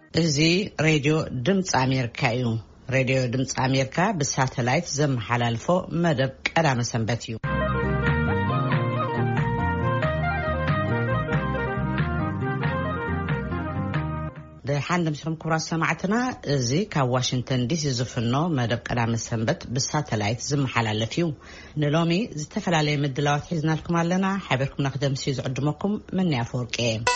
እዚ ሬድዮ ድምጽ አሜሪካ እዩ። ሬድዮ ድምጽ አሜሪካ በሳተላይት ዘመሓላልፎ መደብ ቀዳመ ሰንበት እዩ። ብሓንደም ስም ኩራት ሰማዕትና እዚ ካብ ዋሽንግተን ዲሲ ዝፍኖ መደብ ቀዳመ ሰንበት በሳተላይት ዘመሓላልፍ እዩ። ንሎሚ ዝተፈላለዩ ምድላዋት ሒዝናልኩም ኣለና። ሓበርኩም ንክደምሲ ዝዕድመኩም ምን ያፈርቀ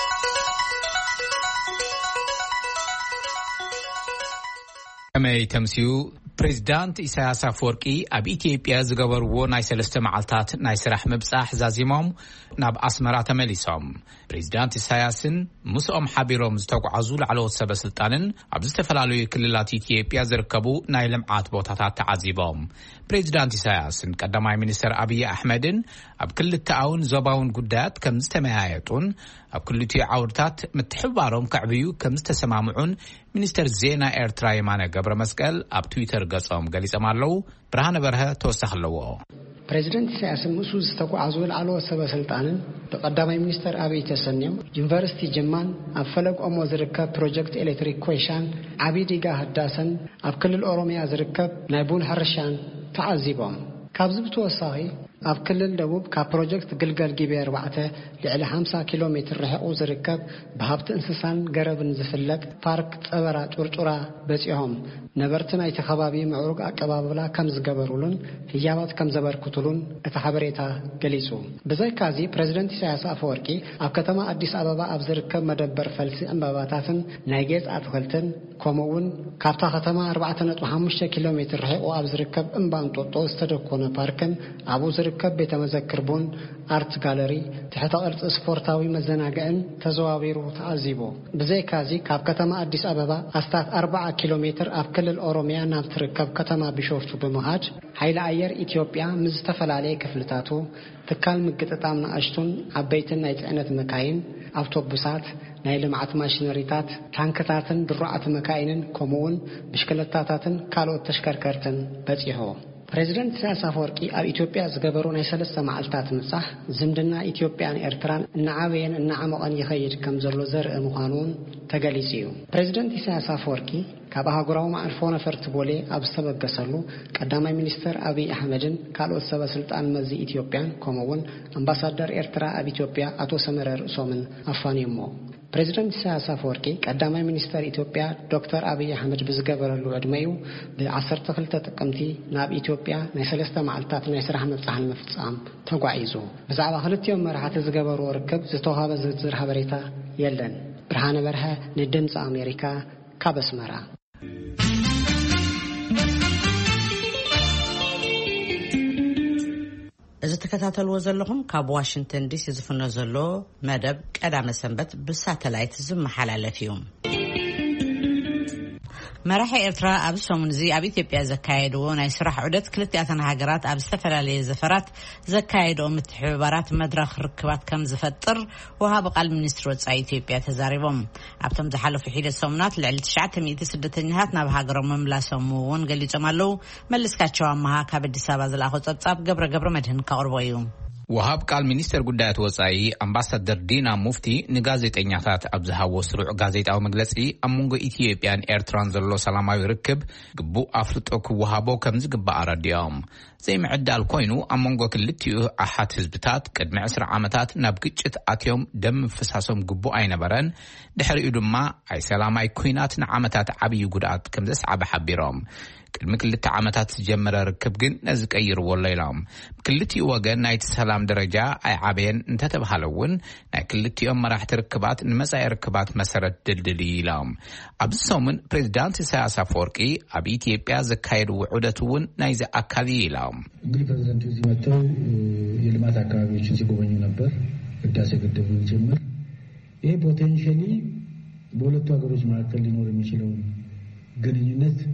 ከመይ ተምሲዩ ፕሬዝዳንት ኢሳያስ አፈወርቂ ኣብ ኢትዮጵያ ዝገበርዎ ናይ 3 መዓልታት ናይ ስራሕ ምብጻሕ ዛዚሞም ናብ ኣስመራ ተመሊሶም ፕሬዝዳንት ኢሳያስን ምስኦም ሓቢሮም ዝተጓዓዙ ላዕለዎት ሰበስልጣንን ኣብ ዝተፈላለዩ ክልላት ኢትዮጵያ ዝርከቡ ናይ ልምዓት ቦታታት ተዓዚቦም ፕሬዝዳንት ኢሳያስን ቀዳማይ ሚኒስትር አብይ አሕመድን ኣብ ክልተኣውን ዞባውን ጉዳያት ከም ዝተመያየጡን ኣብ ክልቲኡ ዓውድታት ምትሕብባሮም ከዕብዩ ከም ዝተሰማምዑን ሚኒስትር ዜና ኤርትራ የማነ ገብረ መስቀል ኣብ ትዊተር ገጾም ገሊጾም ኣለዉ። ብርሃነ በርሀ ተወሳኺ ኣለዎ። ፕሬዝዳንት ኢሳያስ ሙሱ ዝተጓዓዙ ላዕለዎት ሰበስልጣንን ብቀዳማይ ሚኒስትር አብይ ተሰኒዮም ዩኒቨርሲቲ ጅማን ኣብ ፈለግ ኦሞ ዝርከብ ፕሮጀክት ኤሌክትሪክ ኮይሻን ዓብይ ዲጋ ህዳሰን ኣብ ክልል ኦሮሚያ ዝርከብ ናይ ቡን ሕርሻን ተዓዚቦም ካብዚ ብተወሳኺ ኣብ ክልል ደቡብ ካብ ፕሮጀክት ግልገል ጊቤ 4 ልዕሊ 50 ኪሎ ሜትር ርሕቁ ዝርከብ ብሃብቲ እንስሳን ገረብን ዝፍለጥ ፓርክ ጸበራ ጩርጩራ በጺሖም ነበርቲ ናይቲ ከባቢ ምዕሩግ ኣቀባብላ ከም ዝገበሩሉን ህያባት ከም ዘበርክቱሉን እቲ ሓበሬታ ገሊጹ ብዘይካዚ ፕሬዝዳንት ኢሳያስ አፈወርቂ ኣብ ከተማ አዲስ አበባ ኣብ ዝርከብ መደበር ፈልሲ ዕምባባታትን ናይ ጌጽ ኣትክልትን ከምኡውን ካብታ ከተማ 4.5 ኪሎ ሜትር ርሕቁ ኣብ ዝርከብ እምባንጦጦ ዝተደኮነ ፓርክን ኣብኡ ዝርከብ ቤተ መዘክር ቡን አርት ጋለሪ ትሕተ ቅርጽ ስፖርታዊ መዘናግዕን ተዘዋዊሩ ተዓዚቦ ብዘይካዚ ካብ ከተማ አዲስ አበባ ኣስታት 40 ኪሎ ሜትር ኣብ ክልል ኦሮሚያ ናብ ትርከብ ከተማ ቢሾፍቱ ብምሃድ ኃይለ አየር ኢትዮጵያ ምዝተፈላለየ ክፍልታቱ ትካል ምግጥጣም ንኣሽቱን ዓበይትን ናይ ጽዕነት መካይን አውቶቡሳት ናይ ልምዓት ማሽነሪታት ታንክታትን ድራዓት መካይንን ከምኡውን ብሽክለታታትን ካልኦት ተሽከርከርትን በጺሖ ፕሬዝዳንት ኢሳያስ አፈወርቂ ኣብ ኢትዮጵያ ዝገበሩ ናይ 3 መዓልታት ምብጻሕ ዝምድና ኢትዮጵያን ኤርትራን እናዓበየን እናዓመቐን ይኸይድ ከም ዘሎ ዘርኢ ምዃኑን ተገሊጹ እዩ። ፕሬዝዳንት ኢሳያስ አፈወርቂ ካብ ሃገራዊ ማዕርፎ ነፈርቲ ቦሌ ኣብ ዝተበገሰሉ ቀዳማይ ሚኒስትር አብይ አሕመድን ካልኦት ሰበስልጣን መዚ ኢትዮጵያን ከምኡውን አምባሳደር ኤርትራ ኣብ ኢትዮጵያ አቶ ሰመረ ርእሶምን ኣፋኒሞ ፕሬዝዳንት ኢሳያስ አፈወርቂ ቀዳማይ ሚኒስትር ኢትዮጵያ ዶክተር አብይ አሕመድ ብዝገበረሉ ዕድመዩ ብ12 ጥቅምቲ ናብ ኢትዮጵያ ናይ 3 መዓልታት ናይ ስራሕ ምብጻሕ ንምፍጻም ተጓዒዙ ብዛዕባ ክልቲኦም መራሕቲ ዝገበርዎ ርክብ ዝተዋሃበ ዝርዝር ሓበሬታ የለን። ብርሃነ በርሀ ንድምፂ አሜሪካ ካብ ኣስመራ እዚ ተከታተልዎ ዘለኹም ካብ ዋሽንግተን ዲሲ ዝፍኖ ዘሎ መደብ ቀዳመ ሰንበት ብሳተላይት ዝመሓላለፍ እዩ። መራሒ ኤርትራ ኣብ ሰሙን እዚ ኣብ ኢትዮጵያ ዘካየድዎ ናይ ስራሕ ዑደት ክልቲኣተን ሃገራት ኣብ ዝተፈላለየ ዘፈራት ዘካየድዎ ምትሕብባራት መድረኽ ርክባት ከም ዝፈጥር ወሃቢ ቃል ሚኒስትር ወጻኢ ኢትዮጵያ ተዛሪቦም ኣብቶም ዝሓለፉ ሒደት ሰሙናት ልዕሊ 900 ስደተኛታት ናብ ሃገሮም ምምላሶም እውን ገሊጾም ኣለዉ። መለስካቸው ኣማሃ ካብ አዲስ አበባ ዝላኾ ጸብጻብ ገብረ መድህን ካቅርቦ እዩ። ወሃብ ቃል ሚኒስትር ጉዳያት ወጻኢ አምባሳደር ዲና ሙፍቲ ንጋዜጠኛታት ኣብ ዝሃቦ ስሩዕ ጋዜጣዊ መግለጺ ኣብ መንጎ ኢትዮጵያን ኤርትራን ዘሎ ሰላማዊ ርክብ ግቡእ ኣፍልጦ ክወሃቦ ከም ዝግባእ ኣረዲኦም ዘይምዕዳል ኮይኑ ኣብ መንጎ ክልቲኡ ኣሓት ህዝብታት ቅድሚ 20 ዓመታት ናብ ግጭት ኣትዮም ደም ፍሳሶም ግቡእ ኣይነበረን ድሕሪኡ ድማ ኣይ ሰላማይ ኩናት ንዓመታት ዓብይ ጉድኣት ከም ዘስዓበ ሓቢሮም ቅድሚ 2 ዓመታት ዝጀመረ ርክብ ግን ነዚ ቀይርዎ ኢሎም ክልቲኡ ወገን ናይቲ ሰላም ደረጃ ኣይ ዓበየን እንተተባሃለውን ናይ ክልቲኦም መራሕቲ ርክባት ንመጻኢ ርክባት መሰረት ድልድል ኢሎም ኣብዚ ሰሙን ፕሬዝዳንት ኢሳያስ አፈወርቂ ኣብ ኢትዮጵያ ዘካየዱ ዑደት እውን ናይዚ ኣካል ኢሎም እንግዲህ ፕሬዝዳንቱ እዚህ መጥተው የልማት አካባቢዎችን ሲጎበኙ ነበር ህዳሴ ግድብ ጭምር ይሄ ፖቴንሻሊ በሁለቱ ሀገሮች መካከል ሊኖር የሚችለው ግንኙነት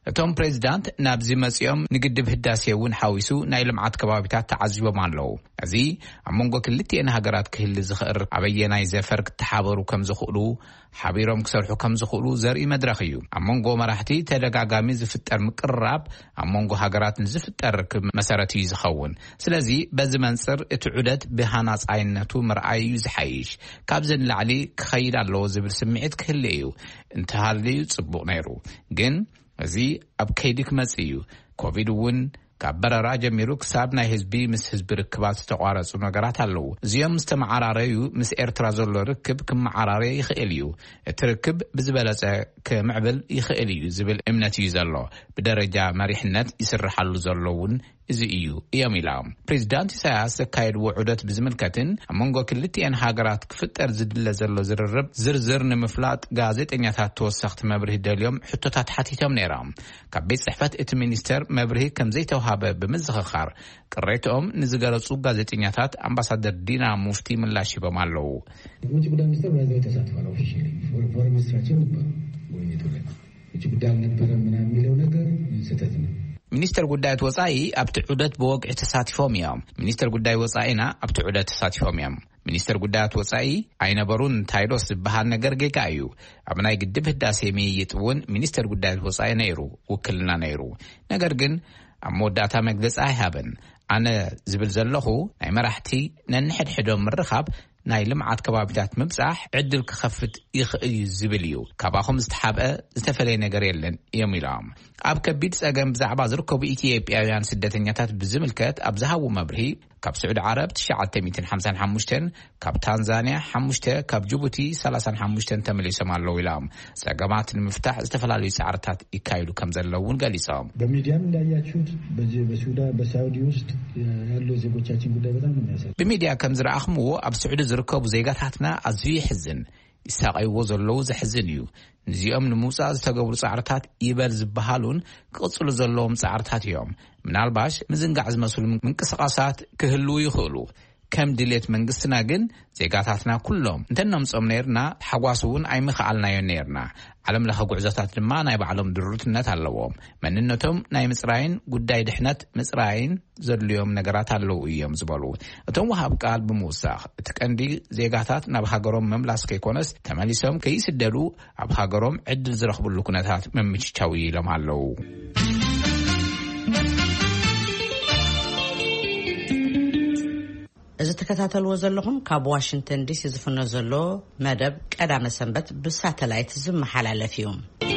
እቶም ፕሬዚዳንት ናብዚ መጽኦም ንግድብ ህዳሴ እውን ሓዊሱ ናይ ልምዓት ከባቢታት ተዓዚቦም ኣለዉ እዚ ኣብ መንጎ ክልቲአን ሃገራት ክህሊ ዝኽር ኣበየናይ ዘፈር ክተሓበሩ ከም ዝኽእሉ ሓቢሮም ክሰርሑ ከም ዝኽእሉ ዘርኢ መድረኽ እዩ ኣብ መንጎ መራሕቲ ተደጋጋሚ ዝፍጠር ምቅርራብ ኣብ መንጎ ሃገራት ንዝፍጠር ርክብ መሰረት እዩ ዝኸውን ስለዚ በዚ መንጽር እቲ ዑደት ብሃናጻይነቱ ምርኣይ እዩ ዝሓይሽ ካብዚ ንላዕሊ ክኸይድ ኣለዎ ዝብል ስምዒት ክህሊ እዩ እንተሃልዩ ጽቡቕ ነይሩ ግን እዚ ኣብ ከይዲ ክመጽእ እዩ ኮቪድ እውን ካብ በረራ ጀሚሩ ክሳብ ናይ ህዝቢ ምስ ህዝቢ ርክባት ዝተቋረጹ ነገራት ኣለዉ እዚኦም ዝተመዓራረዩ ምስ ኤርትራ ዘሎ ርክብ ክመዓራረይ ይኽእል እዩ እቲ ርክብ ብዝበለጸ ክምዕብል ይኽእል እዩ ዝብል እምነት እዩ ዘሎ ብደረጃ መሪሕነት ይስርሓሉ ዘሎ እውን እዚ እዩ እዮም ኢሎም ፕሬዚዳንት ኢሳያስ ዘካየድዎ ዑደት ብዝምልከትን ኣብ መንጎ ክልቲአን ሃገራት ክፍጠር ዝድለ ዘሎ ዝርርብ ዝርዝር ንምፍላጥ ጋዜጠኛታት ተወሰኽቲ መብርሂ ደልዮም ሕቶታት ሓቲቶም ነይሮም ካብ ቤት ጽሕፈት እቲ ሚኒስተር መብርሂ ከም ዘይተዋሃበ ብምዝኽኻር ቅሬትኦም ንዝገለጹ ጋዜጠኛታት አምባሳደር ዲና ሙፍቲ ምላሽ ሂቦም ኣለዉ ውጭ ጉዳይ ሚኒስተር ባይዘው ተሳትፏል ኦፊሻሊ ፎረን ሚኒስትራችን ነበር ወይኔቱ ላይ ውጭ ጉዳይ ነበረ ምናምን የሚለው ነገር ስህተት ነው ሚኒስተር ጉዳያት ወጻኢ ኣብቲ ዑደት ብወግዒ ተሳቲፎም እዮም ሚኒስተር ጉዳይ ወጻኢና ኣብቲ ዑደት ተሳቲፎም እዮም ሚኒስተር ጉዳያት ወጻኢ ኣይነበሩን ታይዶስ ዝበሃል ነገር ጌጋ እዩ ኣብ ናይ ግድብ ህዳሴ ምይይጥ እውን ሚኒስተር ጉዳያት ወጻኢ ነይሩ ውክልና ነይሩ ነገር ግን ኣብ መወዳእታ መግለጺ ኣይሃበን ኣነ ዝብል ዘለኹ ናይ መራሕቲ ነንሕድሕዶም ምርኻብ ናይ ልምዓት ከባቢታት ምብጻሕ ዕድል ክኸፍት ይኽእል ዝብል እዩ ካብኣኹም ዝተሓብአ ዝተፈለየ ነገር የለን እዮም ኢሎም ኣብ ከቢድ ጸገም ብዛዕባ ዝርከቡ ኢትዮጵያውያን ስደተኛታት ብዝምልከት ኣብ ዝሃቡ መብርሂ ካብ ስዑድ ዓረብ 955 ካብ ታንዛንያ 5 ካብ ጅቡቲ 35 ተመሊሶም ኣለዉ ኢሎም ጸገማት ንምፍታሕ ዝተፈላለዩ ጻዕርታት ይካየዱ ከም ዘለውን ገሊጾም በሚዲያም እንዳያችሁት በሱዳን በሳውዲ ውስጥ ያለው ዜጎቻችን ጉዳይ በጣም ነው የሚያሳዝነው በሚዲያ ከም ዝረአኽምዎ ኣብ ስዑድ ዝርከቡ ዜጋታትና ኣዝዩ ይሕዝን ይሳቀይዎ ዘለዉ ዝሕዝን እዩ ንዚኦም ንምውጻእ ዝተገብሩ ጻዕርታት ይበል ዝበሃሉን ክቕጽሉ ዘለዎም ጻዕርታት እዮም ምናልባሽ ምዝንጋዕ ዝመስሉ ምንቅስቓሳት ክህልዉ ይኽእሉ ከም ድሌት መንግስትና ግን ዜጋታትና ኩሎም እንተነምጾም ነርና ሓጓስ እውን ኣይምኽኣልናዮን ነርና ዓለም ለኸ ጉዕዞታት ድማ ናይ ባዕሎም ድርትነት ኣለዎም መንነቶም ናይ ምጽራይን ጉዳይ ድሕነት ምጽራይን ዘድልዮም ነገራት ኣለዉ እዮም ዝበሉ እቶም ወሃብ ቃል ብምውሳኽ እቲ ቀንዲ ዜጋታት ናብ ሃገሮም መምላስ ከይኮነስ ተመሊሶም ከይስደዱ ኣብ ሃገሮም ዕድል ዝረኽብሉ ኩነታት መምችቻው ኢሎም ኣለዉ እዚ ተከታተልዎ ዘለኹም ካብ ዋሽንግተን ዲሲ ዝፍኖ ዘሎ መደብ ቀዳመ ሰንበት ብሳተላይት ዝመሓላለፍ እዩ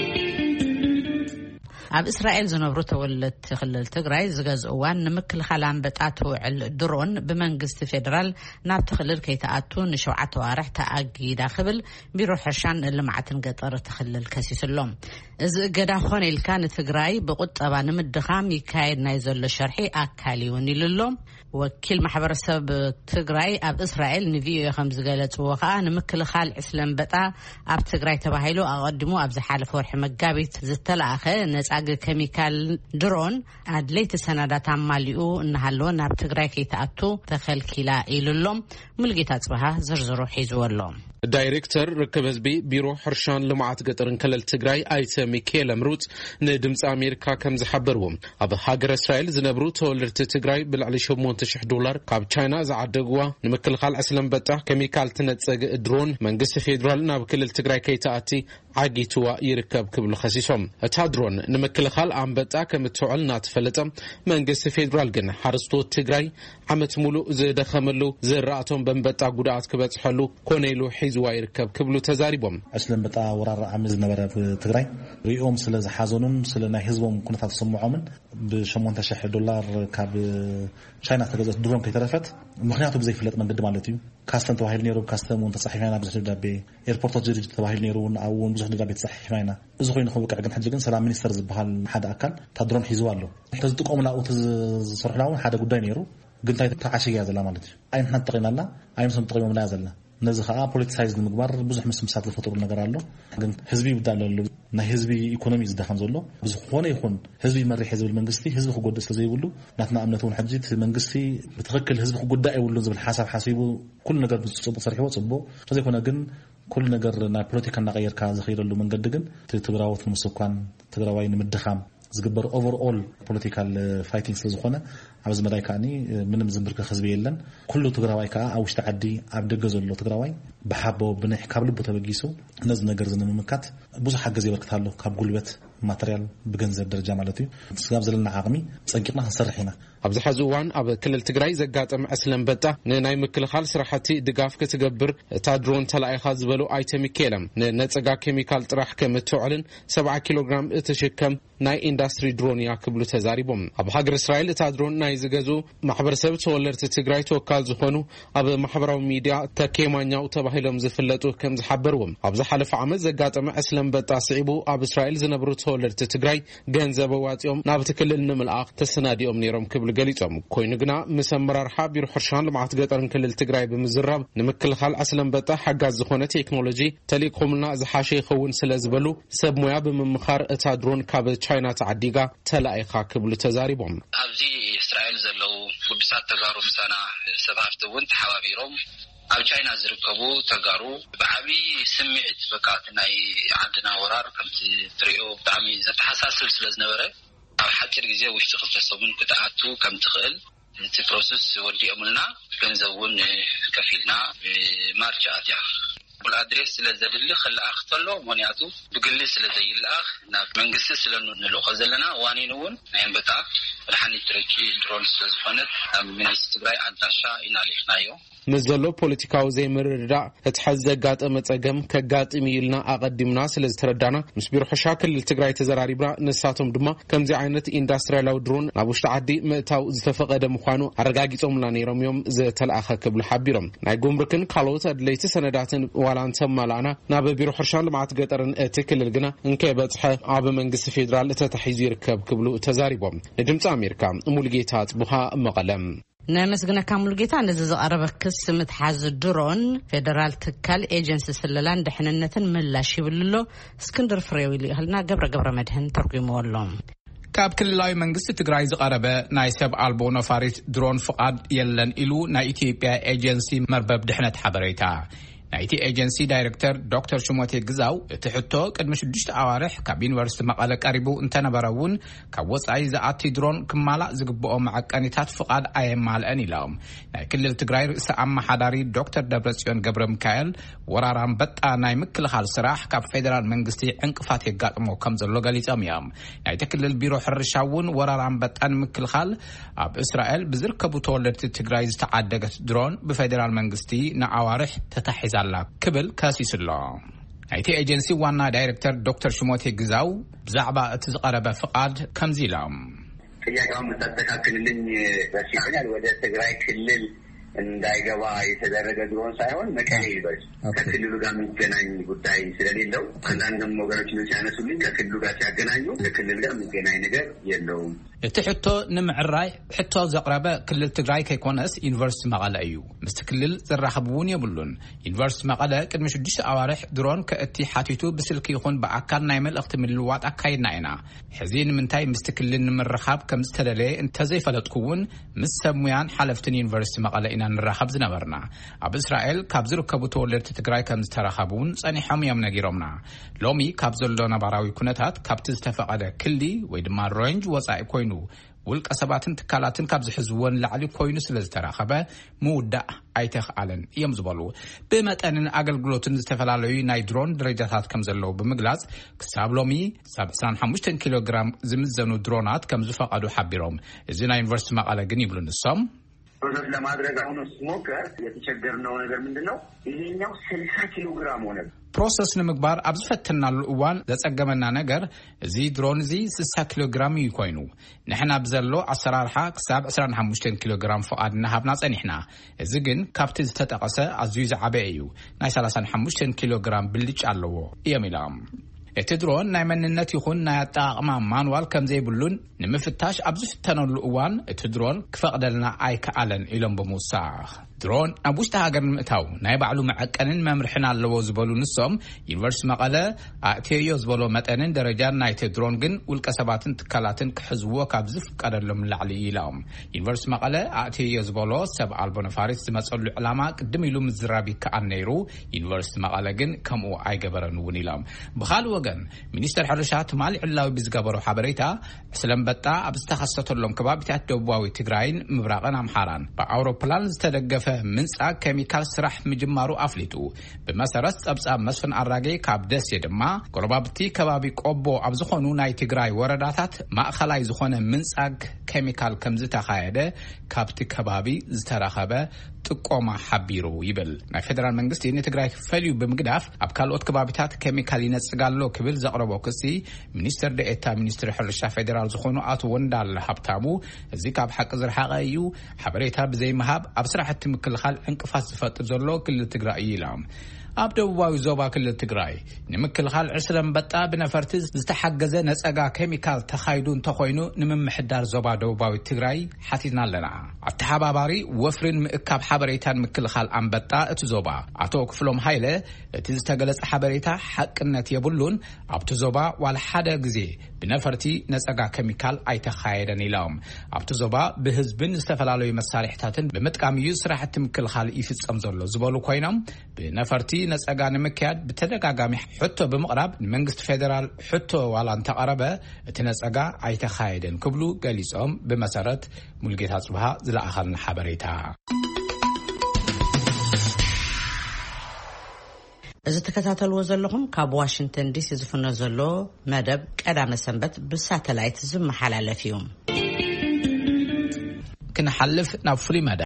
ኣብ እስራኤል ዝነብሩ ተወለድቲ ክልል ትግራይ ዝገዝእዋን ንምክልኻል ኣንበጣ ትውዕል ድሮን ብመንግስቲ ፌደራል ናብ ትኽልል ከይተኣቱ ን7 ዋርሕ ተኣጊዳ ክብል ቢሮ ሕርሻን ልምዓትን ገጠር ትኽልል ከሲስሎም እዚ እገዳ ኾነ ኢልካ ንትግራይ ብቁጠባ ንምድኻም ይካየድ ናይ ዘሎ ሸርሒ ኣካል ይውን ኢሉሎም ወኪል ማሕበረሰብ ትግራይ ኣብ እስራኤል ንቪኦኤ ከም ዝገለጽዎ ከዓ ንምክልኻል ዕስለ አንበጣ ኣብ ትግራይ ተባሂሉ ኣቀድሙ ኣብ ዝሓለፈ ወርሒ መጋቢት ዝተላኣኸ ነፃግ ኬሚካል ድሮን ኣድለይቲ ሰነዳት ኣማሊኡ እናሃለወ ናብ ትግራይ ከይተኣቱ ተኸልኪላ ኢሉሎም ሙልጌታ ጽባሃ ዝርዝሩ ሒዝወሎም ዳይሬክተር ርክብ ህዝቢ ቢሮ ሕርሻን ልምዓት ገጠርን ክልል ትግራይ ኣይተ ሚካኤል ምሩጽ ንድምፂ ኣሜሪካ ከም ዝሓበርዎም ኣብ ሃገር እስራኤል ዝነብሩ ተወለድቲ ትግራይ ብልዕሊ $8,000 ካብ ቻይና ዝዓደግዋ ንምክልኻል ዕስለ አንበጣ ኬሚካል ትነፀግ ድሮን መንግስቲ ፌደራል ናብ ክልል ትግራይ ከይተኣቲ ዓጊትዋ ይርከብ ክብሉ ኸሲሶም እታ ድሮን ንምክልኻል አንበጣ ከም እትውዕል እናተፈለጠ መንግስቲ ፌደራል ግን ሓረስቶት ትግራይ ዓመት ሙሉእ ዝደኸመሉ ዝራእቶም በንበጣ ጉዳት ክበጽሐሉ ኮነይሉ ሒዝዋ ይርከብ ክብሉ ተዛሪቦም ዕስለ አንበጣ ወራር ዓመት ዝነበረ ትግራይ ሪኦም ስለ ዝሓዘኑን ስለ ናይ ህዝቦም ኩነታት ሰምዖምን $8,000 ካብ ቻይና ተገዛት ድሮን ከይተረፈት ምክንያቱ ብዘይፍለጥ መንገዲ ማለት እዩ ካስተም ተባሂሉ ነይሩ ካስተም ተጻሒፋና ብዙሕ ደብዳቤ ኤርፖርቶት ዝርጅ ተባሂሉ ነይሩ እውን ብዙሕ ደብዳቤ ተጻሒፋና እዚ ኮይኑ ክብቅዕ ግን ሕጂ ግን ሰላም ሚኒስተር ዝበሃል ሓደ ኣካል ታድሮን ሒዝዋ ኣሎ ተዝጥቀሙና او ተዝሰርሑላው ሓደ ጉዳይ ነይሩ ግን ታይ ተዓሽያ ዘላ ማለት እዩ ኣይንሕና ተጠቂምናልና ኣይምሰም ተጠቂሞምና ያዘልና ነዚ ከዓ ፖለቲሳይዝ ንምግባር ብዙሕ ምስምሳት ዝፈጥሩ ነገር ኣሎ ግን ህዝቢ ይብዳለሉ ናይ ህዝቢ ኢኮኖሚ ዝደኸም ዘሎ ብዙኾነ ይኹን ህዝቢ መሪሕ ዝብል መንግስቲ ህዝቢ ክጎድእ ስለ ዘይብሉ ናትና እምነቱ ሕጂ መንግስቲ ብትክክል ህዝቢ ክጎድእ አይብሉን ዝብል ሓሳብ ሓሲቡ ኩሉ ነገር ብጽቡቕ ሰርሒዎ ጽቡቕ ስለዘይኮነ ግን ኩሉ ነገር ናይ ፖለቲካ እናቀየርካ ዝኸይደሉ መንገዲ ግን ትግራዎት ንምስኳን ትግራዋይ ንምድኻም ዝግበር ኦቨርኦል ፖለቲካል ፋይቲንግ ስለዝኾነ ኣብዚ መዳይ ካኒ ምንም ዝምብርከ ህዝቢ የለን ኩሉ ትግራዋይ ከዓ ኣብ ውሽጢ ዓዲ ኣብ ደገ ዘሎ ትግራዋይ ብሓቦ ብንሕ ካብ ልቡ ተበጊሱ ነዚ ነገር ዝንምምካት ብዙሕ ሓገዝ ይበርክታሎ ካብ ጉልበት ማተርያል ብገንዘብ ደረጃ ማለት እዩ ስጋብ ዘለና ዓቕሚ ፀንቂጥና ክንሰርሕ ኢና ኣብዚ ሕዚ እዋን ኣብ ክልል ትግራይ ዘጋጠመ ዕስለም በጣ ንናይ ምክልኻል ስራሕቲ ድጋፍ ክትገብር እታ ድሮን ተላኢኻ ዝበሉ ኣይተ ሚካኤለም ንነፀጋ ኬሚካል ጥራሕ ከም እትውዕልን 70 ኪሎግራም እትሽከም ናይ ኢንዳስትሪ ድሮን እያ ክብሉ ተዛሪቦም ኣብ ሃገር እስራኤል እታ ድሮን ናይ ዝገዙ ማሕበረሰብ ተወለድቲ ትግራይ ተወካል ዝኾኑ ኣብ ማሕበራዊ ሚድያ ተኬማኛው ተባሂሎም ዝፍለጡ ከም ዝሓበርዎም ኣብ ዝሓለፈ ዓመት ዘጋጠመ ዕስለም በጣ ስዒቡ ኣብ እስራኤል ዝነብሩ ተወለድቲ ትግራይ ገንዘብ ዋፂኦም ናብቲ ክልል ንምልኣኽ ተሰናዲኦም ነይሮም ክብሉ ገሊፆም ኮይኑ ግና ምስ ኣመራርሓ ቢሮ ሕርሻን ልምዓት ገጠርን ክልል ትግራይ ብምዝራብ ንምክልኻል ዕስለም በጣ ሓጋዝ ዝኾነ ቴክኖሎጂ ተሊእኩምልና ዝሓሸ ይኸውን ስለ ዝበሉ ሰብ ሞያ ብምምኻር እታ ድሮን ካብ ቻይና ተዓዲጋ ተላኢኻ ክብሉ ተዛሪቦም ኣብዚ እስራኤል ዘለው ቅዱሳት ተጋሩ ምሳና ሰባፍቲ እውን ተሓባቢሮም ኣብ ቻይና ዝርከቡ ተጋሩ ብዓቢ ስምዒት በቃት ናይ ዓድና ወራር ከምቲ ትሪኦ ብጣዕሚ ዘተሓሳስብ ስለ ዝነበረ ኣብ ሓፂር ግዜ ውሽጢ ክልተ ሰሙን ክትኣቱ ከም ትኽእል እቲ ፕሮሰስ ወዲኦምልና ገንዘብ እውን ከፊልና ማርች ኣትያ ብልኣድሬስ ስለዘድሊ ክለኣኽ ተሎ ምክንያቱ ብግሊ ስለዘይለኣኽ ናብ መንግስቲ ስለንልእኮ ዘለና ዋኒን እውን ናይ ኣንበጣ መድሓኒት ትረኪ ድሮን ስለዝኾነት ኣብ ሚኒስትሪ ትግራይ ኣዳራሻ ኢና ልኢኽናዮ ምስ ዘሎ ፖለቲካዊ ዘይምርድዳእ እቲ ሕዚ ዘጋጠመ ፀገም ከጋጥም ኢልና ኣቐዲምና ስለ ዝተረዳና ምስ ቢሮ ሕርሻ ክልል ትግራይ ተዘራሪብና ንሳቶም ድማ ከምዚ ዓይነት ኢንዳስትርያላዊ ድሮን ናብ ውሽጢ ዓዲ ምእታው ዝተፈቐደ ምዃኑ ኣረጋጊፆምና ነይሮም እዮም ዝተለኣኸ ክብሉ ሓቢሮም ናይ ጉምሩክን ካልኦት ኣድለይቲ ሰነዳትን ዋላ እንተመላእና ናብ ቢሮ ሕርሻን ልምዓት ገጠርን እቲ ክልል ግና እንከይበፅሐ ኣብ መንግስቲ ፌደራል ተታሒዙ ይርከብ ክብሉ ተዛሪቦም ንድምፂ ኣሜሪካ ሙሉጌታ ጽቡሃ መቐለም نمسجنا كامل جيتا نزز قرب كس متحز درون فدرال تكال ايجنسي سللان دحننة ملا شيبللو اسكندر فريويلي هلنا قبر مدهن ترقيمو اللهم كاب كللاي منغست تግራይ ዝቀረበ ናይ ሰብ ኣልቦ ነፋሪት ድሮን ፍቃድ የለን ኢሉ ናይ ኢትዮጵያ ኤጀንሲ መርበብ ድሕነት ሓበሬታ ናይቲ ኤጀንሲ ዳይሬክተር ዶክተር ሽሞቴ ግዛው እትሕቶ ቅድሚ 6 ኣዋርሕ ካብ ዩኒቨርሲቲ መቐለ ቀሪቡ እንተነበረውን ካብ ወጻኢ ዝኣቲ ድሮን ክማላእ ዝግብኦ ማዕቀኒታት ፍቃድ ኣየማልአን ኢሎም ናይ ክልል ትግራይ ርእሰ ኣመሓዳሪ ዶክተር ደብረጽዮን ገብረ ሚካኤል ወራራን በጣ ናይ ምክልኻል ስራሕ ካብ ፌደራል መንግስቲ ዕንቅፋት የጋጥሞ ከም ዘሎ ገሊፆም እዮም ናይቲ ክልል ቢሮ ሕርሻውን ወራራን በጣን ምክልኻል ኣብ እስራኤል ብዝርከቡ ተወለድቲ ትግራይ ዝተዓደገት ድሮን ብፌደራል መንግስቲ ንኣዋርሕ ተታሒዛ كبل كاسيس الله ايتي ايجنسي وانا دايركتور دكتور شموتي غزاو بزعبا اتزقرب فقاد كمزيلام ጥያቄውን መስተካከልልኝ በሲሆናል ወደ ትግራይ ክልል እንዳይገባ የተደረገ ድሮን ሳይሆን መቀሌ ዩኒቨርሲቲ ከክልሉ ጋር የሚገናኝ ጉዳይ ስለሌለው አንዳንድም ወገኖች ሲያነሱልኝ ከክልሉ ጋር ሲያገናኙ ከክልል ጋር የሚገናኝ ነገር የለውም እትሕቶ ንምዕራይ ሕቶ ዘቅረበ ክልል ትግራይ ከይኮነስ ዩኒቨርሲቲ መቐለ እዩ ምስቲ ክልል ዝራኸብውን የብሉን ዩኒቨርሲቲ መቐለ ቅድሚ 6 ኣዋርሕ ድሮን ከእቲ ሓቲቱ ብስልኪ ይኹን ብኣካል ናይ መልእኽቲ ምልልዋጥ ኣካይድና ኢና ሕዚ ንምንታይ ምስቲ ክልል ንምርኻብ ከም ዝተደለየ እንተዘይፈለጥኩውን ምስ ሰብ ሙያን ሓለፍትን ዩኒቨርሲቲ መቐለ ኢና ንራኸብ ዝነበርና ኣብ እስራኤል ካብ ዝርከቡ ተወለድቲ ትግራይ ከም ዝተረኸቡን ጸኒሖም እዮም ነጊሮምና ሎሚ ካብ ዘሎ ነባራዊ ኩነታት ካብቲ ዝተፈቐደ ክሊ ወይ ድማ ሬንጅ ወጻኢ ኮይኑ ውልቀ ሰባትን ትካላትን ካብ ዝሕዝውን ላዕሊ ኮይኑ ስለ ዝተረኸበ ምውዳእ ኣይተኽኣለን እዮም ዝበሉ ብመጠንን ኣገልግሎትን ዝተፈላለዩ ናይ ድሮን ደረጃታት ከም ዘለው ብምግላጽ ክሳብ ሎሚ 25 ኪሎግራም ዝምዘኑ ድሮናት ከም ዝፈቐዱ ሓቢሮም እዚ ናይ ዩኒቨርሲቲ መቐለ ግን ይብሉ ንሶም ፕሮሰስ ለማድረግ አሁን ስሞከር የተቸገርነው ነገር ምንድነው ይሄኛው 60 ኪሎ ግራም ሆነ ፕሮሰስ ንምግባር ኣብ ዝፈትናሉ እዋን ዘጸገመና ነገር እዚ ድሮን እዚ 60 ኪሎ ግራም ይኮይኑ ንሕና ብዘሎ ኣሰራርሓ ክሳብ 25 ኪሎ ግራም ፍቃድ ንሃብና ጸኒሕና እዚ ግን ካብቲ ዝተጠቐሰ ኣዝዩ ዝዓበየ እዩ ናይ 35 ኪሎ ግራም ብልጭ ኣለዎ እዮም ኢሎም እቲ ድሮን ናይ መንነት ይኹን ናይ ኣጠቓቕማ ማንዋል ከም ዘይብሉን ንምፍታሽ ኣብ ዝፍተነሉ እዋን እቲ ድሮን ክፈቕደልና ኣይከኣለን ኢሎም ብምውሳኽ ድሮን ኣብ ውሽጢ ሃገር ንምእታው ናይ ባዕሉ መዐቀንን መምርሕን ኣለዎ ዝበሉ ንሶም ዩኒቨርሲቲ መቐለ ኣእትዮ ዝበሎ መጠንን ደረጃን ናይቲ ድሮን ግን ውልቀ ሰባትን ትካላትን ክሕዝዎ ካብ ዝፍቀደሎም ላዕሊ ኢሎም ዩኒቨርሲቲ መቐለ ኣእትዮ ዝበሎ ሰብ ኣልቦ ነፋሪት ዝመፀሉ ዕላማ ቅድም ኢሉ ምዝራብ ይከኣል ነይሩ ዩኒቨርሲቲ መቐለ ግን ከምኡ ኣይገበረን እውን ኢሎም ብኻልእ ወገን ሚኒስተር ሕርሻ ትማሊ ዕላዊ ብዝገበሮ ሓበሬታ ስለንበጣ ኣብ ዝተኸሰተሎም ከባቢታት ደቡባዊ ትግራይን ምብራቕን ኣምሓራን ብኣውሮፕላን ዝተደገፈ ምንጻግ ኬሚካል ስራሕ ምጅማሩ ኣፍሊጡ ብመሰረት ጸብጻብ መስፍን ኣራጌ ካብ ደሴ ድማ ጎረባብቲ ከባቢ ቆቦ ኣብ ዝኾኑ ናይ ትግራይ ወረዳታት ማእኸላይ ዝኾነ ምንጻግ ኬሚካል ከም ዝተኻየደ ካብቲ ከባቢ ዝተረኸበ ጥቆማ ሓቢሩ ይብል ናይ ፌደራል መንግስቲ ንትግራይ ፈልዩ ብምግዳፍ ኣብ ካልኦት ከባቢታት ኬሚካል ይነጽጋሎ ክብል ዘቕረቦ ክሲ ሚኒስተር ደኤታ ሚኒስትሪ ሕርሻ ፌደራል ዝኾኑ ኣቶ ወንዳል ሃብታሙ እዚ ካብ ሓቂ ዝረሓቐ እዩ ሓበሬታ ብዘይ መሃብ ኣብ ስራሕቲ ምክልኻል ዕንቅፋት ዝፈጥር ዘሎ ክልል ትግራይ ኢሎም ኣብ ደቡባዊ ዞባ ክልል ትግራይ ንምክልኻል ዕስለንበጣ ብነፈርቲ ዝተሓገዘ ነጸጋ ኬሚካል ተኻይዱ እንተኾይኑ ንምምሕዳር ዞባ ደቡባዊ ትግራይ ሓቲትና ኣለና ኣተሓባባሪ ወፍርን ምእካብ ሓበሬታን ምክልኻል ኣንበጣ እቲ ዞባ ኣቶ ክፍሎም ሃይለ እቲ ዝተገለጸ ሓበሬታ ሓቅነት የብሉን ኣብቲ ዞባ ዋላ ሓደ ግዜ ብነፈርቲ ነጸጋ ኬሚካል ኣይተኻየደን ኢሎም ኣብቲ ዞባ ብህዝብን ዝተፈላለዩ መሳርሒታትን ብምጥቃም እዩ ስራሕቲ ምክልኻል ይፍጸም ዘሎ ዝበሉ ኮይኖም ብነፈርቲ ነጸጋ ንምክያድ ብተደጋጋሚ ሕቶ ብምቕራብ ንመንግስቲ ፌደራል ሕቶ ዋላ እንተቐረበ እቲ ነጸጋ ኣይተኻየደን ክብሉ ገሊጾም ብመሰረት ሙልጌታ ጽብሃ ዝለኣኸልና ሓበሬታ እዚ ተከታተልዎ ዘለኹም ካብ ዋሽንግተን ዲሲ ዝፍኖ ዘሎ መደብ ቀዳመ ሰንበት ብሳተላይት ዝመሓላለፍ እዩ ክንሓልፍ ናብ ፍሉይ መደብ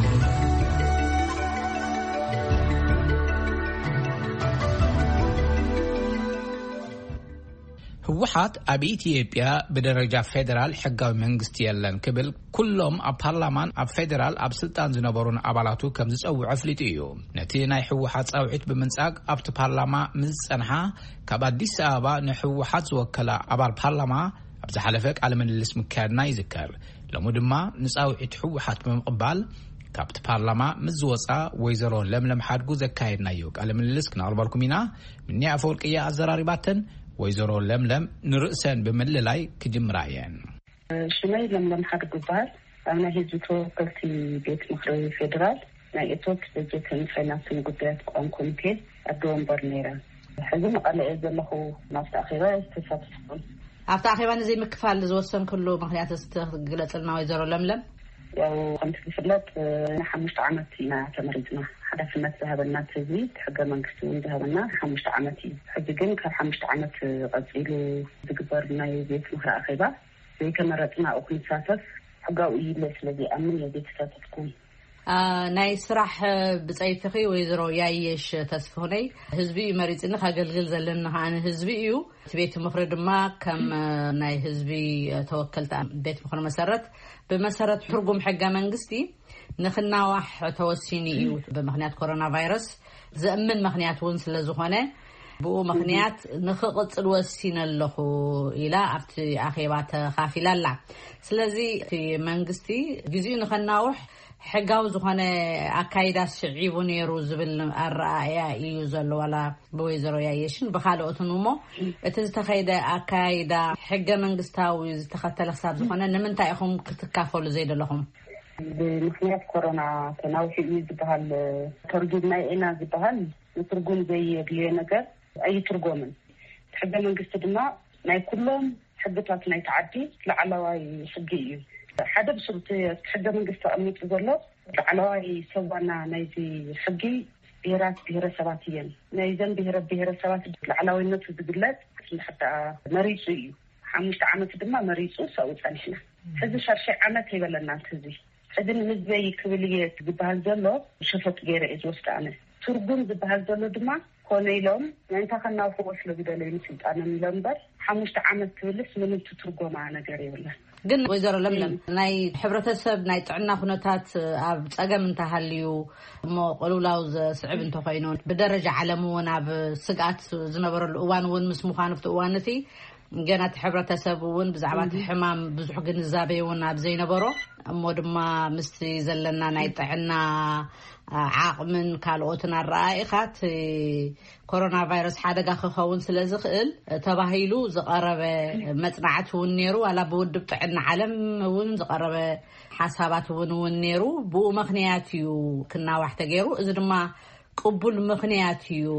ህወሓት ኣብ ኢትዮጵያ ብደረጃ ፌደራል ሕጋዊ መንግስቲ የለን ክብል ኩሎም ኣብ ፓርላማን ኣብ ፌደራል ኣብ ስልጣን ዝነበሩን ኣባላቱ ከም ዝፀውዑ ኣፍሊጡ እዩ ነቲ ናይ ህወሓት ፃውዒት ብምንጻግ ኣብቲ ፓርላማ ምስ ፀንሓ ካብ ኣዲስ ኣበባ ንህወሓት ዝወከለ ኣባል ፓርላማ ኣብ ዝሓለፈ ቃለ ምልልስ ምክያድና ይዝከር ሎሚ ድማ ንፃውዒት ህወሓት ብምቕባል ካብቲ ፓርላማ ምስ ዝወፃ ወይዘሮ ለምለም ሓድጉ ዘካየድናዮ ቃለ ምልልስ ክነቕርበልኩም ኢና ምኒ ኣፈወርቅያ ኣዘራሪባተን ወይዘሮ ለምለም ንርእሰን ብምልላይ ክጅምራ እየን ሽመይ ለምለም ሓድጉ ይበሃል ኣብ ናይ ህዝቢ ተወከልቲ ቤት ምክሪ ፌደራል ናይ እቶት በጀትን ፋይናንስን ጉዳያት ቋሚ ኮሚቴ ኣዶ ወንበር ነይረ ሕዚ መቐለ እየ ዘለኹ ናብቲ ኣኼባ ዝተሳተፍኩ ኣብቲ ኣኼባ ንዘይ ምክፋል ዝወሰን ኩሉ ምክንያት ዝትግለጽልና ወይዘሮ ለምለም ያው ከምቲ ዝፍለጥ ን5 ዓመት ኢና ተመሪፅና ሓላፍነት ዝሃበና ህዝቢ ሕገ መንግስቲ እውን ዝሃበና 5 ዓመት እዩ ሕዚ ግን ካብ 5 ዓመት ቀፂሉ ዝግበር ናይ ቤት ምክሪ ኣኼባ ዘይተመረፅና او ክንሳተፍ ሕጋዊ ኢለ ስለዚ ኣምን የቤተሳተፍኩም ናይ ስራሕ ብፀይፍኺ ወይዘሮ ያየሽ ተስፈሆነይ ህዝቢ መሪፅና ካገልግል ዘለና ሃነ ህዝቢ እዩ ቤት ምክሪ ድማ ከም ናይ ህዝቢ ተወከልታ ቤት ምክሪ መሰረት بمسارات حرقم حق منجستي نخنا واح توسيني بمخنيات كورونا فيروس زمن مخنيات ونس لزخانة بو مخنيات نخقص الوسين اللهو إلى أفتي أخيبات خافلة لا سلزي في منجستي جزء نخنا واح حقاو زخانة أكايدا شعيبوني روز بالرأي يوزل ولا بويزرو يعيشن بخالو أتنومو تزتخيدا أكايدا حقا منجستاوي تختلف حساب زخانة نمن تايخهم كتكافلوا زيد لهم بمخنيات كورونا تناوحي يزبهال ترجمنا إنا زبهال يترجم زي بليه نجار أي ترجمن حقا منجست دما ناي كلهم حقتات ناي تعدي لعلواي حقيقي حدا بشرط حدا من قصة أمنية الزلط على سوانا نايزي حقي بهرة سباتيا نايزن بهرة سبات على الناس بالله حتى مريضي 5 عامات دما مريضو سويت أنحنا هذا شرشي عامات هي ولا الناس هذي هذا بالنسبة لكبلية بهالزلط شفت غير إجوست أنا ترجم بهالزلط دما كونيلهم يعني تخلنا فوق لو بدل يمسك أنا ملامبر 5 عامات تولس من تترجم معنا جري ولا ግን ወይዘሮ ለምለም ናይ ሕብረተሰብ ናይ ጥዕና ኩነታት ኣብ ጸገም እንተሃልዩ እሞ ቆሉላው ዝስዕብ እንተኾይኑ ብደረጃ ዓለም እውን ኣብ ስጋት ዝነበረሉ እዋን እውን ምስ ምዃኑ ፍቲ እዋን እቲ جنات حبرة سبون بزعبات حمام بزح جنزابي وناب زي نبرو مود ما مستي زلنا نايطعنا عاقمن كالوتنا الرائخات كورونا فيروس حدقا خخون سلازخل تباهيلو زقرب مصنعات ونيرو على بود بتعنا علم ون زقرب حسابات ونيرو بو مخنياتيو كنا واحد غيرو اذا ما قبول مخنياتيو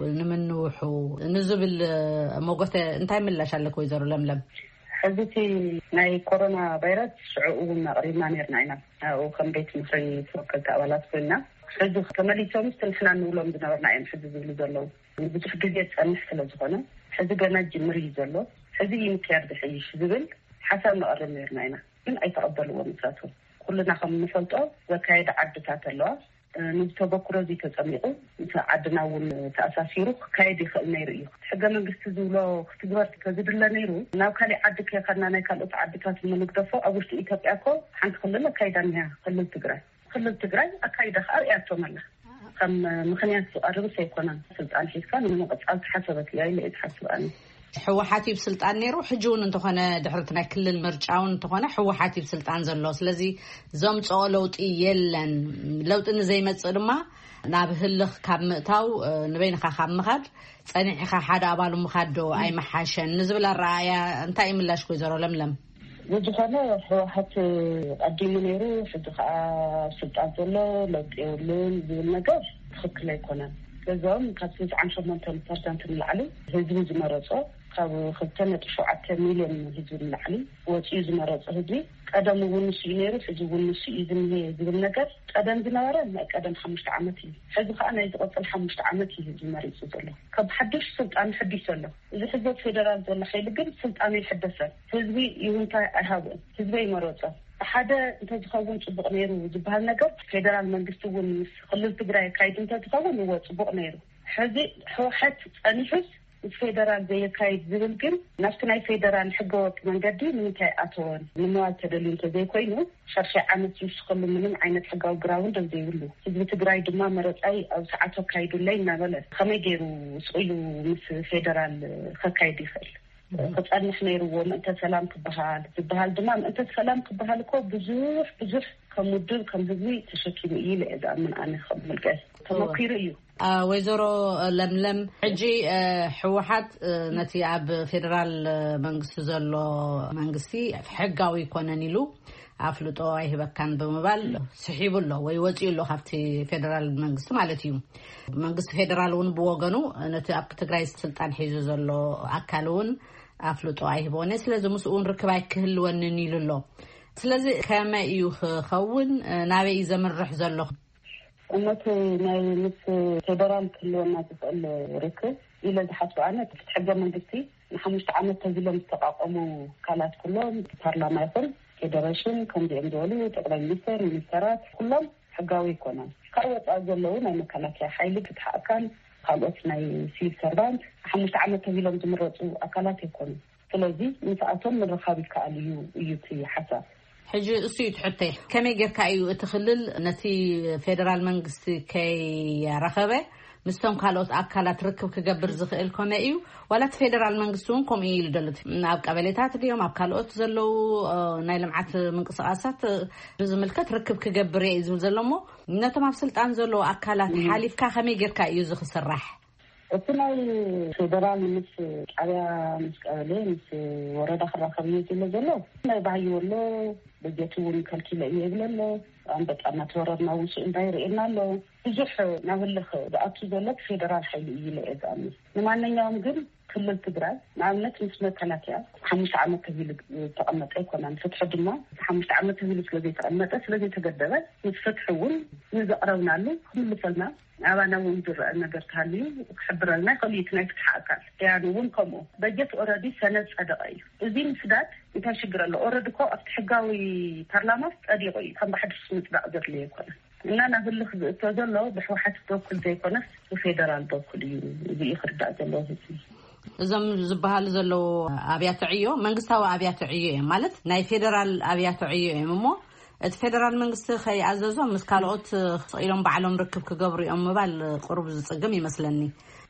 نمنوحو نزبل موقت انت ملاش لك ويزرو لملم حزتي ناي كورونا فيروس شعوبنا قريبنا نيرنا او كم بيت مصري توكل تاولات كلنا حزو كماليتهم استلحنا نولهم بنورنا ايام حزو زلو زلو بتح جزيت صنح سلازخونه حزو جنا جمري زلو حزو يمكيار بحيش زبل حسب ما قرب نيرنا من اي تقبلوا مساتو كلنا خم نفلطو وكايد عدتات الله نتبكرو دي تسميقو عدنا والتأساسيرو كايد يخل نيرو حقا منقست زولو اختبارت كذبلا نيرو ناو كالي عدك يا خلنا كالوت عدتات من نقدفو اوشت إيكابياكو حانت خلنا كايدانها خلل تقراي أكايد أرئياتو مالا كم مخنيات سؤال سيكونا سلطان حيسكان ومقصالت حسبت لي لقيت حسباني حوحاتي بسلطان نيرو حجون انتخونا دحرتنا كل المرجعون انتخونا حوحاتي بسلطان زلو سلازي زمصو لوط يلن لوط ان زي مصدما نابهلخ كاب مقتاو نبينخا خاب مخاد صنيحخا حدا ابالو مخادو اي محاشن نزبل الرايا انتي ملاش كو زرو لملم وجهنا حوحات قديم نيرو فدخا سلطان زلو لوط يلن بالنجاح خكل يكون كذا كاتب عن 8% من العلي هذي زمرته كاب 5.7 مليون هذي العلي وتيز مرته هذي قدم ونسينير في ونسي إذن هي ذي النجار قدم زنارة ما قدم 5 عامتي هذا أنا يتقطع 5 عامتي هذي مريض زله كاب حدش سلطان حديث له إذا حزب فيدرال زله خير لكن سلطان يحدثه هذي يونتا أهون هذي مرته حدا انت تخون صبق نيرو جبهال نجار فيدرال منجستون خلل تجراي كايد انت تخون هو صبق نيرو هذي حوحت أنفس الفيدرال زي كايد زبلكن نفسنا الفيدرال حقوق من قدي من كاي أتون من نوع تدلين تزي كوينو شرشة عمت يشغل منهم عينة حقوق جراوند زي يقولوا إذا تجراي دما مرت أي أو ساعته كايد الليل ولا خميجرو سقيلو مثل فيدرال خكايد يخل قد نحن يروون أنت سلام كبهال دمام أنت سلام كبهال كو بزوف كمدل كمزوي تشكيل إيه إذا من أنا خب الجاس تمكيريو وزارة لملم حجي حوحات نتي عب فيدرال منقص زلو منقصي حقاوي كونانيلو عفلطو يهبكان بمبال سحيب الله ويوجي له خفتي فيدرال منقص مالتيو منقص فيدرالون بوغنو نتي عب تግራይ ስልጣን ሒዙ ዘሎ አካሉን አፍልጦ አይቦነ ስለዚ መስኡን ርክባይ ክህልወንን ይልሎ ስለዚ ከመይ እዩ ኸውን ናበይ ዘምርሕ ዘሎ أمك نايمس فيدرال كله ما تسأل ركب إلى زحف أنا تتحجى من قصتي نحمش عمل تزيلهم تقاقموا كالات كلهم برلمان يفل فيدريشن كان بيعملوا تقرأ الميسرات كلهم حقاوي كنا كأوت أزلون أنا كانت يا حيلي تتحقن خلاص ناي سيف سربانت نحمش عمل تزيلهم تمرتوا أكلات يكون فلذي من ساعتهم من رخابي كأليو يوتي حسب حجي أسيد حتى كم يجرك أيو تخلل نتي فيدرال منقص كي رخبة مستهم كالوت أكلات ركب كجبر زخيل كم أيو ولا فيدرال منقصون كم إيل دلت ناب قبلتات اليوم أكلوت زلوا نايلم عت منقص أسات بزملكت ركب كجبر يزول زلمو نتما بسلت أنزلوا أكلات حليف كم يجرك أيو زخ السرح وكنا فيدرال مش على مش قبلي مش ورد آخر خبيز اللي زلوا ما يبعيو له بجتون كالكيلا يقبله عندك أنا تورنا وش إنداير إلنا له يجح نقول بأكيد لك فيدرال حيلي إلى إذامي نمانا يوم قل كل التجرال نعملت مسمى كلاتيا حمش عمت هذي تقمت أيقنا نفتح دما حمش عمت هذي الذي تقمت الذي تقدرت نفتحون نزقرنا له كل فلنا أنا ونجر أنا قرت هالي وخبرنا خليتنا يفتح أكل يعني ونكمو بجت أورادي سنة أدقي زين سدات إنت شجر الله أورادي كو أفتح قوي برلمان أدقي كم بحد سمت بقدر ليه كنا إن أنا بلخ تزلوا بحوحات توكل زي كنا وفيدرال توكل يجي يخرج الله هسي زم زبهال زلو أبيات عيو منقصوا أبيات عيو مالت ناي فيدرال أبيات عيو مو الفيدرال منقص خي عززوا مسكالوت إلهم بعلم ركب كجبري أم بال قرب زقمي مثلاً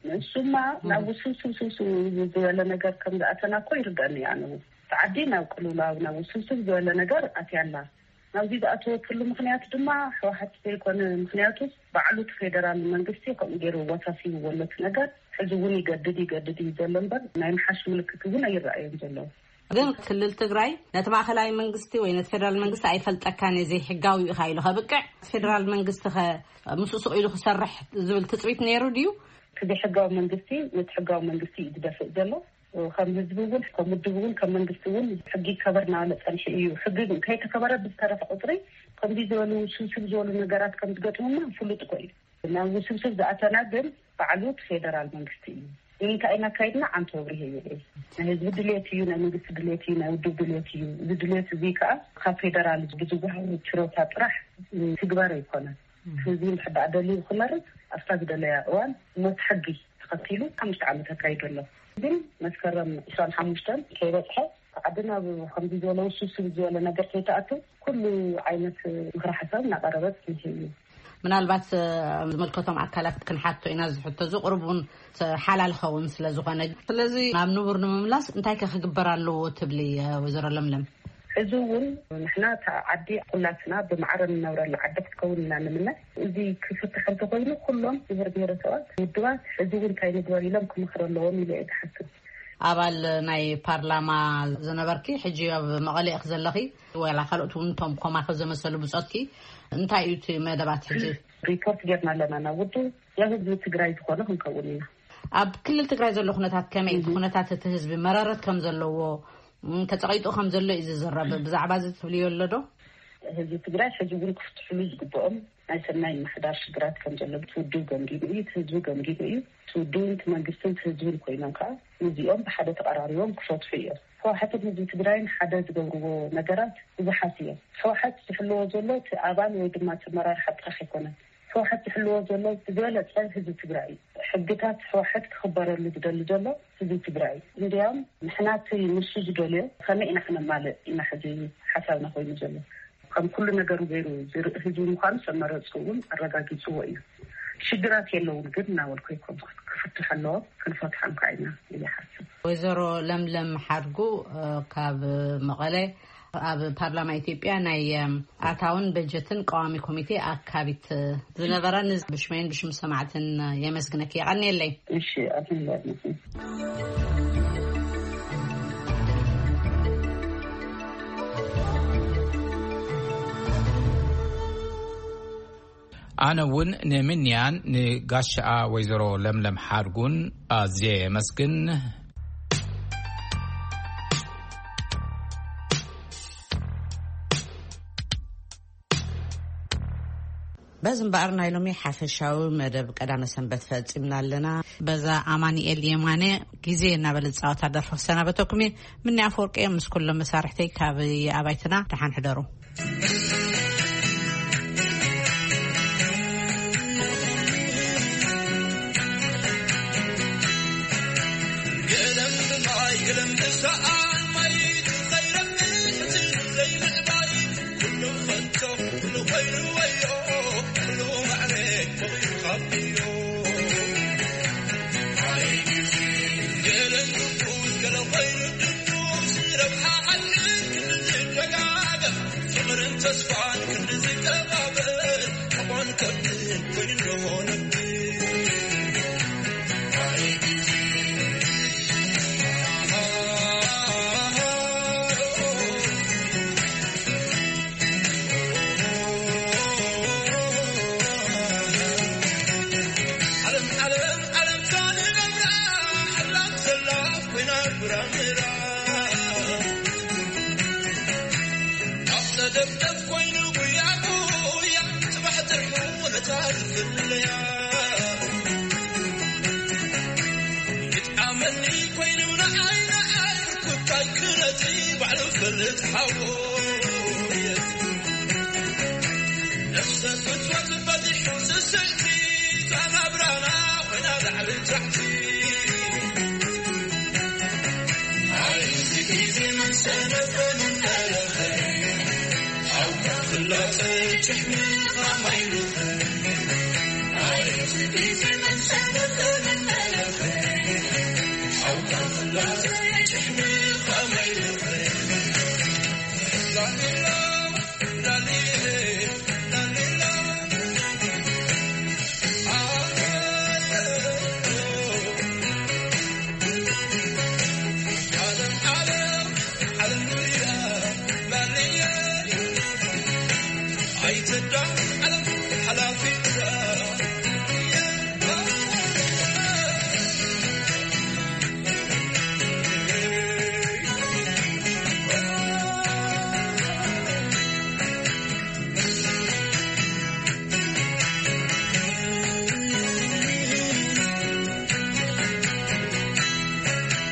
نسمع نوسوس ولا نجار كم أتنا كوير قال يعني تعدينا وقلولا نوسوس ولا نجار أتينا نزيد أتو كل مخنيات دما واحد يكون مخنياته بعلو فيدرال منجستي كم يجرو وصفي ولا نجار حزوني جددي زلمبر ما ينحش ملكتون أي رأي زلوا ግን ክልል ትግራይ ነቲ ማእከላዊ መንግስቲ ወይ ነቲ ፌደራል መንግስቲ ኣይፈልጠካን እዚ ሕጋዊ ኢሉ ከብቅዕ ፌደራል መንግስቲ ከምስሱ ኢሉ ክሰርሕ ዝብል ትጽቢት ነይሩ ድዩ እቲ ሕጋዊ መንግስቲ ነቲ ሕጋዊ መንግስቲ ይድፈእ ዘሎ ከም ህዝብውን ከም ምድብውን ከም መንግስቲውን ሕጊ ከበርና ለጸንሽ እዩ ሕጊ ከይተከበረ ብዝተረፈ ቁጥሪ ከምዚ ዝበሉ ስብስብ ዝበሉ ነገራት ከም ዝገጥሙና ፍሉጥ ኮይኑ እና ስብስብ ዝኣተና ግን ባዕሉ ፌደራል መንግስቲ እዩ إنك أنا كايدنا عن توبره يلي. هذا بدليتي يو نمجس بدليتي يو نود بدليتي يو بدليت ذيكا كفيدرال بزوجها وتشروتها طرح تجبر يكونه. فزين حد عدلي وخمرت أستاذ دليا وان متحقي تقتيله خمس عامتها كايد الله. زين مسكرم إنسان حمشتن كيرتها عدنا بخمس ولا وسوس ولا نجرت تأتو كل عينة مخرحة نقربت نهي. ምናልባት መልከቶም አካላት ክንሓቶ ኢና ዝሕቶ ዝቅርቡን ሓላል ኸውን ስለዝኾነ ስለዚ ናብ ንቡር ንምምላስ እንታይ ከክግበር ኣለዎ ትብሊ ወዘሮ ለምለም እዙውን ንሕና ዓዲ ኩላትና ብማዕረን ነብረላ ዓዲ ክትከውንና ንምነ እዚ ክፍትሕ እንተኮይኑ ኩሎም ብሄረሰባት ውድባት እዙውን እንታይ ንግበር ኢሎም ክምክር ኣለዎም ኢለ እየ ዝሓስብ ኣባል ናይ ፓርላማ ዝነበርኪ ሕጂ ኣብ መቐለ ኢኽ ዘለኺ ወላ ካልኦት እውን ቶም ኮማኸ ዘመሰሉ ብፆትኪ እንታይ እዩ እቲ መደባት ሕጂ ሪፖርት ጌርና ኣለና ናብ ውዱ የህዝቢ ትግራይ ዝኾነ ክንከውን ኢና ኣብ ክልል ትግራይ ዘሎ ኩነታት ከመይ ኩነታት እቲ ህዝቢ መረረት ከም ዘለዎ ተፀቂጡ ከም ዘሎ እዩ ዝዝረብ ብዛዕባ እዚ ትብልዮ ኣሎ ዶ ህዝቢ ትግራይ ሕጂ እውን ክፍትሕሉ ዝግብኦም ናይ ሰናይ ምሕዳር ሽግራት ከም ዘሎ ትውድብ ገምጊሙ እዩ ህዝቢ ገምጊሙ እዩ ትውድብን መንግስትን ህዝብን ኮይኖም ከዓ እዚኦም ብሓደ ተቀራሪቦም ክፈትሑ እዮም ሕወሓት ህዝቢ ትግራይን ሓደ ዝገብርዎ ነገራት ብዙሓት እዮም ሕወሓት ዝሕልዎ ዘሎ እቲ ኣባል ወይ ድማ ተመራርሓ ጥራሕ ኣይኮነን ሕወሓት ዝሕልዎ ዘሎ ዝበለፀ ህዝቢ ትግራይ ሕግታት ሕወሓት ክኽበረሉ ዝደሊ ዘሎ ህዝቢ ትግራይ እንዲያም ንሕና እቲ ንሱ ዝደልዮ ከመይ ኢና ክነማልእ ኢና ሕዚ ሓሳብና ኮይኑ ዘሎ ከም ኩሉ ነገሩ ገይሩ ህዝቢ ምዃኑ ሰመረፁ እውን ኣረጋጊፅዎ እዩ ሽግራት የለውን ግን ናወልኮ ይኮን ክፍትሕ ኣለዎ ክንፈትሖም ከዓይና እየሓስብ ወይዘሮ ለምለም ሓድጉ ካብ መቐለ ኣብ ፓርላማ ኢትዮጵያ ናይ ኣታውን በጀትን ቋሚ ኮሚቴ ኣካቢት ዝነበራ ብሽመይን ብሽም ሰማዕትን የመስግነክ ይቀኒየለይ እሺ ኣትንላኒ أنا ون نمنيان نقاشة ويزرو لملم حارقون زي مسكن بازم بقرنا يلومي حافشاو مدب قدام سنبت فاتمنا لنا بزا أماني اليماني كيزي نابلد ساوتا درفو سنة بتوكمي مني أفورك يمس كل مسارحتي كابي أبايتنا تحان حدارو I I